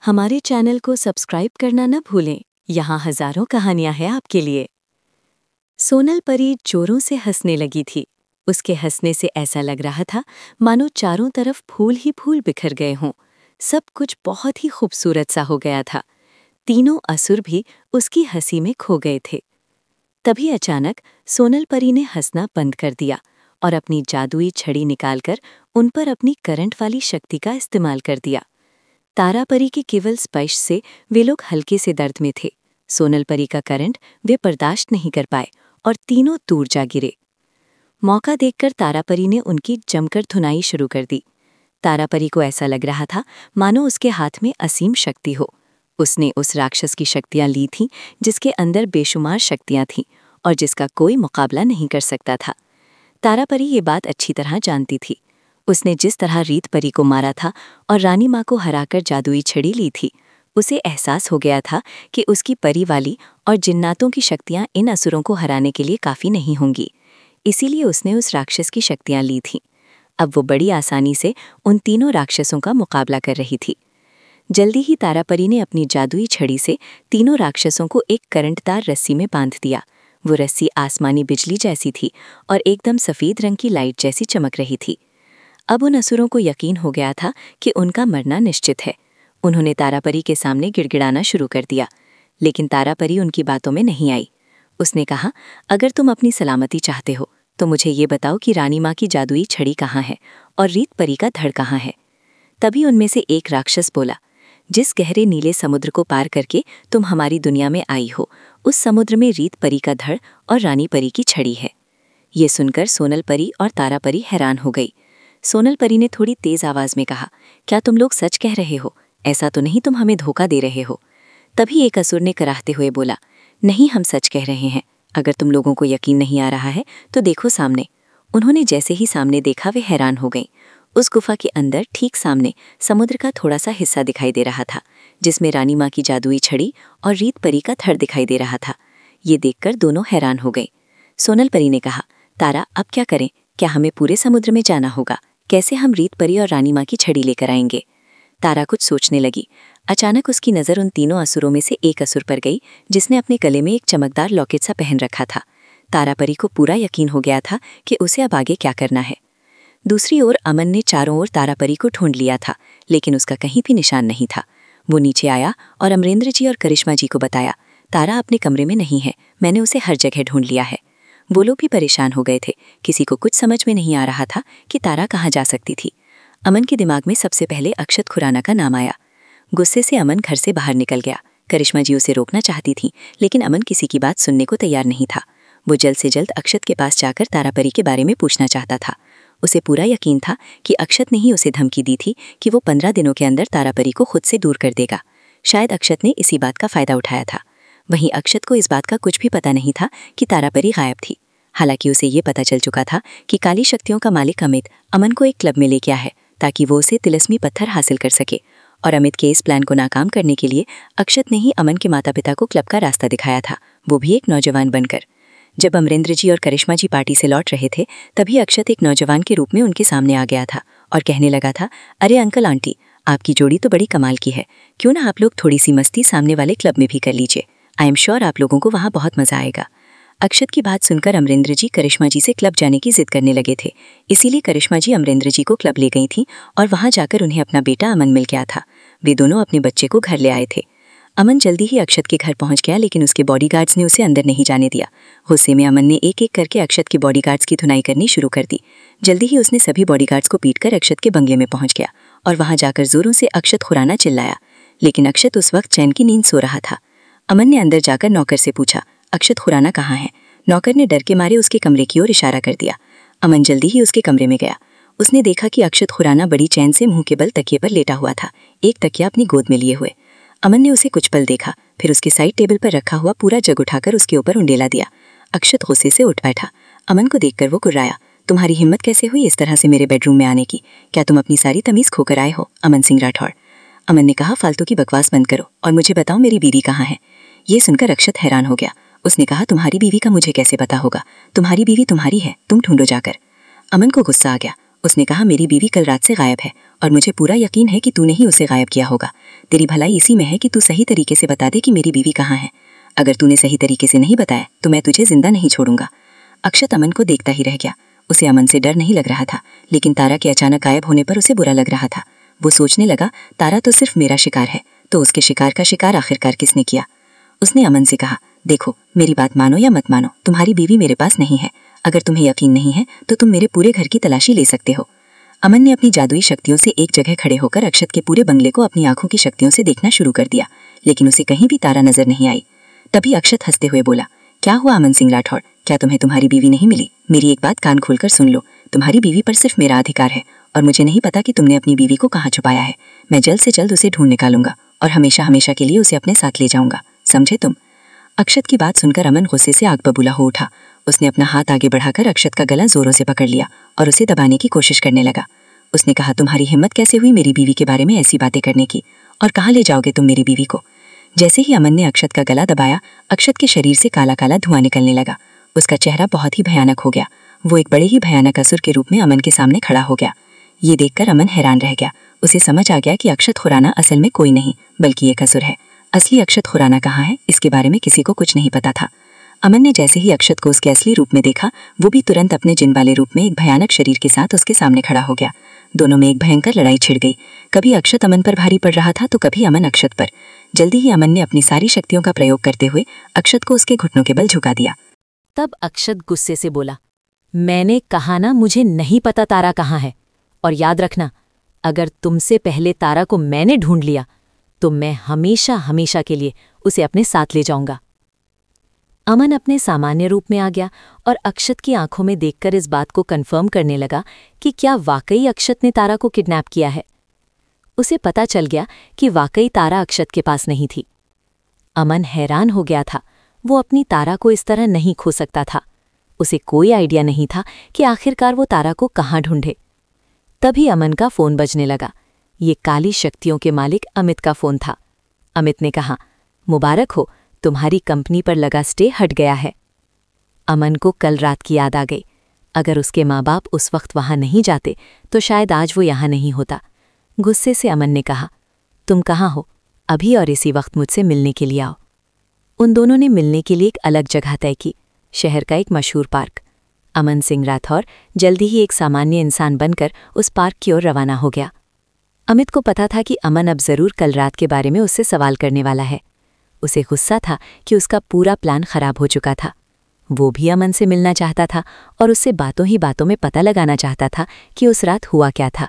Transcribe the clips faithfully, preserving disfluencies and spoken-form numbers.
हमारे चैनल को सब्सक्राइब करना न भूलें। यहाँ हजारों कहानियां हैं आपके लिए। सोनल परी जोरों से हंसने लगी थी। उसके हंसने से ऐसा लग रहा था मानो चारों तरफ फूल ही फूल बिखर गए हों। सब कुछ बहुत ही खूबसूरत सा हो गया था। तीनों असुर भी उसकी हंसी में खो गए थे। तभी अचानक सोनल परी ने हंसना बंद कर दिया और अपनी जादुई छड़ी निकालकर उन पर अपनी करंट वाली शक्ति का इस्तेमाल कर दिया। तारा परी के केवल स्पर्श से वे लोग हल्के से दर्द में थे। सोनल परी का करंट वे बर्दाश्त नहीं कर पाए और तीनों दूर जा गिरे। मौका देखकर तारा परी ने उनकी जमकर धुनाई शुरू कर दी। तारा परी को ऐसा लग रहा था मानो उसके हाथ में असीम शक्ति हो। उसने उस राक्षस की शक्तियां ली थीं जिसके अंदर बेशुमार शक्तियां थीं और जिसका कोई मुकाबला नहीं कर सकता था। तारा परी ये बात अच्छी तरह जानती थी। उसने जिस तरह रीत परी को मारा था और रानी माँ को हराकर जादुई छड़ी ली थी, उसे एहसास हो गया था कि उसकी परी वाली और जिन्नातों की शक्तियां इन असुरों को हराने के लिए काफ़ी नहीं होंगी। इसीलिए उसने उस राक्षस की शक्तियां ली थीं। अब वो बड़ी आसानी से उन तीनों राक्षसों का मुकाबला कर रही थी। जल्दी ही तारा परी ने अपनी जादुई छड़ी से तीनों राक्षसों को एक करंटदार रस्सी में बांध दिया। वो रस्सी आसमानी बिजली जैसी थी और एकदम सफ़ेद रंग की लाइट जैसी चमक रही थी। अब उन असुरों को यकीन हो गया था कि उनका मरना निश्चित है। उन्होंने तारा परी के सामने गिड़गिड़ाना शुरू कर दिया, लेकिन तारा परी उनकी बातों में नहीं आई। उसने कहा, अगर तुम अपनी सलामती चाहते हो तो मुझे ये बताओ कि रानी माँ की जादुई छड़ी कहाँ है और रीत परी का धड़ कहाँ है। तभी उनमें से एक राक्षस बोला, जिस गहरे नीले समुद्र को पार करके तुम हमारी दुनिया में आई हो, उस समुद्र में रीत परी का धड़ और रानी परी की छड़ी है। ये सुनकर सोनल परी और तारा परी हैरान हो गई। सोनल परी ने थोड़ी तेज आवाज में कहा, क्या तुम लोग सच कह रहे हो? ऐसा तो नहीं तुम हमें धोखा दे रहे हो? तभी एक असुर ने कराहते हुए बोला, नहीं, हम सच कह रहे हैं। अगर तुम लोगों को यकीन नहीं आ रहा है तो देखो सामने। उन्होंने जैसे ही सामने देखा वे हैरान हो गईं। उस गुफा के अंदर ठीक सामने समुद्र का थोड़ा सा हिस्सा दिखाई दे रहा था, जिसमें रानी माँ की जादुई छड़ी और रीत परी का धड़ दिखाई दे रहा था। ये देखकर दोनों हैरान हो गए। सोनल परी ने कहा, तारा, अब क्या करें? क्या हमें पूरे समुद्र में जाना होगा? कैसे हम रीत परी और रानी माँ की छड़ी लेकर आएंगे? तारा कुछ सोचने लगी। अचानक उसकी नज़र उन तीनों असुरों में से एक असुर पर गई जिसने अपने गले में एक चमकदार लॉकेट सा पहन रखा था। तारा परी को पूरा यकीन हो गया था कि उसे अब आगे क्या करना है। दूसरी ओर अमन ने चारों ओर तारा परी को ढूंढ लिया था, लेकिन उसका कहीं भी निशान नहीं था। वो नीचे आया और अमरेंद्र जी और करिश्मा जी को बताया, तारा अपने कमरे में नहीं है, मैंने उसे हर जगह ढूंढ लिया है। वो लोग भी परेशान हो गए थे। किसी को कुछ समझ में नहीं आ रहा था कि तारा कहाँ जा सकती थी। अमन के दिमाग में सबसे पहले अक्षत खुराना का नाम आया। गुस्से से अमन घर से बाहर निकल गया। करिश्मा जी उसे रोकना चाहती थी, लेकिन अमन किसी की बात सुनने को तैयार नहीं था। वो जल्द से जल्द अक्षत के पास जाकर तारा परी के बारे में पूछना चाहता था। उसे पूरा यकीन था कि अक्षत ने ही उसे धमकी दी थी कि वो पंद्रह दिनों के अंदर तारा परी को खुद से दूर कर देगा। शायद अक्षत ने इसी बात का फायदा उठाया था। वहीं अक्षत को इस बात का कुछ भी पता नहीं था कि तारा परी गायब थी। हालांकि उसे ये पता चल चुका था कि काली शक्तियों का मालिक अमित अमन को एक क्लब में लेके आया है ताकि वो उसे तिलस्मी पत्थर हासिल कर सके। और अमित के इस प्लान को नाकाम करने के लिए अक्षत ने ही अमन के माता पिता को क्लब का रास्ता दिखाया था, वो भी एक नौजवान बनकर। जब अमरेंद्र जी और करिश्मा जी पार्टी से लौट रहे थे, तभी अक्षत एक नौजवान के रूप में उनके सामने आ गया था और कहने लगा था, अरे अंकल आंटी, आपकी जोड़ी तो बड़ी कमाल की है। क्यों ना आप लोग थोड़ी सी मस्ती सामने वाले क्लब में भी कर लीजिए। आई एम श्योर आप लोगों को वहाँ बहुत मजा आएगा। अक्षत की बात सुनकर अमरेंद्र जी करिश्मा जी से क्लब जाने की जिद करने लगे थे। इसीलिए करिश्मा जी अमरेंद्र जी को क्लब ले गई थीं और वहां जाकर उन्हें अपना बेटा अमन मिल गया था। वे दोनों अपने बच्चे को घर ले आए थे। अमन जल्दी ही अक्षत के घर पहुंच गया, लेकिन उसके बॉडीगार्ड्स ने उसे अंदर नहीं जाने दिया। गुस्से में अमन ने एक एक करके अक्षत के बॉडीगार्ड्स की धुनाई करनी शुरू कर दी। जल्दी ही उसने सभी बॉडीगार्ड्स को पीटकर अक्षत के बंगले में पहुंच गया और वहां जाकर जोरों से अक्षत खुराना चिल्लाया, लेकिन अक्षत उस वक्त चैन की नींद सो रहा था। अमन ने अंदर जाकर नौकर से पूछा, अक्षत खुराना कहाँ है? नौकर ने डर के मारे उसके कमरे की ओर इशारा कर दिया। अमन जल्दी ही उसके कमरे में गया। उसने देखा कि अक्षत खुराना बड़ी चैन से मुंह के बल तकिए पर लेटा हुआ था, एक तकिया अपनी गोद में लिए हुए। अमन ने उसे कुछ पल देखा, फिर उसके साइड टेबल पर रखा हुआ पूरा जग उठाकर उसके ऊपर उंडेला दिया। अक्षत गुस्से से उठ बैठा। अमन को देखकर वो गुर्राया, तुम्हारी हिम्मत कैसे हुई इस तरह से मेरे बेडरूम में आने की? क्या तुम अपनी सारी तमीज खोकर आए हो? अमन सिंह राठौड़। अमन ने कहा, फालतू की बकवास बंद करो और मुझे बताओ मेरी बीवी कहाँ है। ये सुनकर अक्षत हैरान हो गया। उसने कहा, तुम्हारी बीवी का मुझे कैसे पता होगा? तुम्हारी बीवी तुम्हारी है, तुम ढूंढो जाकर। अमन को गुस्सा आ गया। उसने कहा, मेरी बीवी कल रात से गायब है और मुझे पूरा यकीन है कि तूने ही उसे गायब किया होगा। तेरी भलाई इसी में है कि तू सही तरीके से बता दे कि मेरी बीवी कहाँ है। अगर तूने सही तरीके से नहीं बताया तो मैं तुझे जिंदा नहीं छोड़ूंगा। अक्षत अमन को देखता ही रह गया। उसे अमन से डर नहीं लग रहा था, लेकिन तारा के अचानक गायब होने पर उसे बुरा लग रहा था। वो सोचने लगा, तारा तो सिर्फ मेरा शिकार है, तो उसके शिकार का शिकार आखिरकार किसने किया। उसने अमन से कहा, देखो मेरी बात मानो या मत मानो, तुम्हारी बीवी मेरे पास नहीं है। अगर तुम्हें यकीन नहीं है तो तुम मेरे पूरे घर की तलाशी ले सकते हो। अमन ने अपनी जादुई शक्तियों से एक जगह खड़े होकर अक्षत के पूरे बंगले को अपनी आंखों की शक्तियों से देखना शुरू कर दिया, लेकिन उसे कहीं भी तारा नजर नहीं आई। तभी अक्षत हंसते हुए बोला, क्या हुआ अमन सिंह राठौड़, क्या तुम्हें तुम्हारी बीवी नहीं मिली? मेरी एक बात कान खोलकर सुन लो, तुम्हारी बीवी पर सिर्फ मेरा अधिकार है और मुझे नहीं पता कि तुमने अपनी बीवी को कहाँ छुपाया है। मैं जल्द से जल्द उसे ढूंढ निकालूंगा और हमेशा हमेशा के लिए उसे अपने साथ ले जाऊंगा, समझे तुम? अक्षत की बात सुनकर अमन गुस्से से आग बबूला हो उठा। उसने अपना हाथ आगे बढ़ाकर अक्षत का गला जोरों से पकड़ लिया और उसे दबाने की कोशिश करने लगा। उसने कहा, तुम्हारी हिम्मत कैसे हुई मेरी बीवी के बारे में ऐसी बातें करने की, और कहाँ ले जाओगे तुम मेरी बीवी को? जैसे ही अमन ने अक्षत का गला दबाया, अक्षत के शरीर से काला काला धुआं निकलने लगा। उसका चेहरा बहुत ही भयानक हो गया। वो एक बड़े ही भयानक असुर के रूप में अमन के सामने खड़ा हो गया। ये देखकर अमन हैरान रह गया। उसे समझ आ गया कि अक्षत खुराना असल में कोई नहीं बल्कि एक असुर है। असली अक्षत खुराना कहाँ है, इसके बारे में किसी को कुछ नहीं पता था। अमन ने जैसे ही अक्षत को उसके असली रूप में देखा, वो भी तुरंत अपने जिन वाले रूप में एक भयानक शरीर के साथ उसके सामने खड़ा हो गया। दोनों में एक भयंकर लड़ाई छिड़ गई। कभी अक्षत अमन पर भारी पड़ रहा था तो कभी अमन अक्षत पर। जल्दी ही अमन ने अपनी सारी शक्तियों का प्रयोग करते हुए अक्षत को उसके घुटनों के बल झुका दिया। तब अक्षत गुस्से से बोला, मैंने कहा ना मुझे नहीं पता तारा कहाँ है, और याद रखना अगर तुमसे पहले तारा को मैंने ढूंढ लिया तो मैं हमेशा हमेशा के लिए उसे अपने साथ ले जाऊंगा। अमन अपने सामान्य रूप में आ गया और अक्षत की आंखों में देखकर इस बात को कंफर्म करने लगा कि क्या वाकई अक्षत ने तारा को किडनैप किया है। उसे पता चल गया कि वाकई तारा अक्षत के पास नहीं थी। अमन हैरान हो गया था। वो अपनी तारा को इस तरह नहीं खो सकता था। उसे कोई आइडिया नहीं था कि आखिरकार वो तारा को कहाँ ढूंढे। तभी अमन का फोन बजने लगा। ये काली शक्तियों के मालिक अमित का फोन था। अमित ने कहा, मुबारक हो, तुम्हारी कंपनी पर लगा स्टे हट गया है। अमन को कल रात की याद आ गई। अगर उसके माँ बाप उस वक्त वहां नहीं जाते तो शायद आज वो यहाँ नहीं होता। गुस्से से अमन ने कहा, तुम कहाँ हो? अभी और इसी वक्त मुझसे मिलने के लिए आओ। उन दोनों ने मिलने के लिए एक अलग जगह तय की, शहर का एक मशहूर पार्क। अमन सिंह राठौर जल्दी ही एक सामान्य इंसान बनकर उस पार्क की ओर रवाना हो गया। अमित को पता था कि अमन अब जरूर कल रात के बारे में उससे सवाल करने वाला है। उसे गुस्सा था कि उसका पूरा प्लान खराब हो चुका था। वो भी अमन से मिलना चाहता था और उससे बातों ही बातों में पता लगाना चाहता था कि उस रात हुआ क्या था।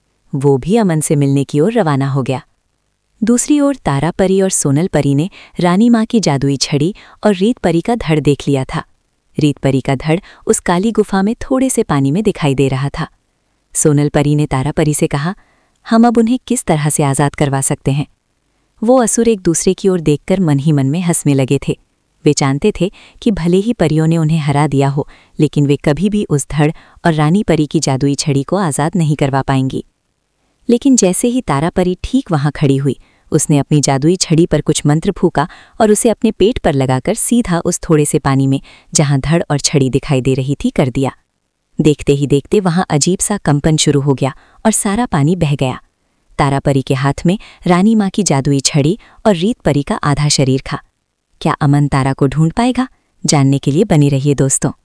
वो भी अमन से मिलने की ओर रवाना हो गया। दूसरी ओर तारा परी और सोनल परी ने रानी माँ की जादुई छड़ी और रीत परी का धड़ देख लिया था। रीत परी का धड़ उस काली गुफा में थोड़े से पानी में दिखाई दे रहा था। सोनल परी ने तारा परी से कहा, हम अब उन्हें किस तरह से आज़ाद करवा सकते हैं? वो असुर एक दूसरे की ओर देखकर मन ही मन में हंसने लगे थे। वे जानते थे कि भले ही परियों ने उन्हें हरा दिया हो, लेकिन वे कभी भी उस धड़ और रानी परी की जादुई छड़ी को आज़ाद नहीं करवा पाएंगी। लेकिन जैसे ही तारा परी ठीक वहां खड़ी हुई, उसने अपनी जादुई छड़ी पर कुछ मंत्र फूका और उसे अपने पेट पर लगाकर सीधा उस थोड़े से पानी में, जहां धड़ और छड़ी दिखाई दे रही थी, कर दिया। देखते ही देखते वहां अजीब सा कंपन शुरू हो गया और सारा पानी बह गया। तारा परी के हाथ में रानी माँ की जादुई छड़ी और रीत परी का आधा शरीर था। क्या अमन तारा को ढूंढ पाएगा? जानने के लिए बनी रहिए दोस्तों।